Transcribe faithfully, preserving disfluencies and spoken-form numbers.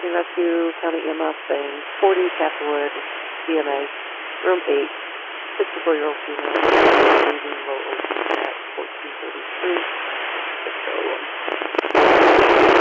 Emergency Rescue, County E M S, saying forty Castlewood, C M A, room eight, sixty-four-year-old female, breathing low oxygen at fourteen thirty-three. Let's go.